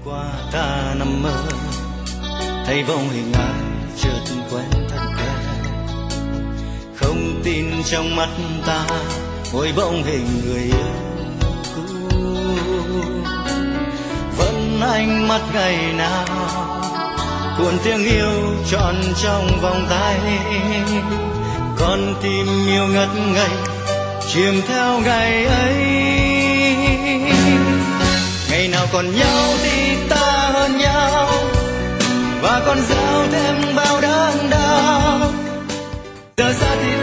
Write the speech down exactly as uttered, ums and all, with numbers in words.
qua ta nằm mơ thấy vòng hình ai chợt quen thân kề, không tin trong mắt ta mỗi bóng hình người yêu cũ. Vẫn ánh mắt ngày nào cuốn tiếng yêu trọn trong vòng tay, con tim yêu ngất ngây chìm theo ngày ấy. Ngày nào còn nhau thì ta hơn nhau, và còn giao thêm bao đớn đau. Giờ ra thì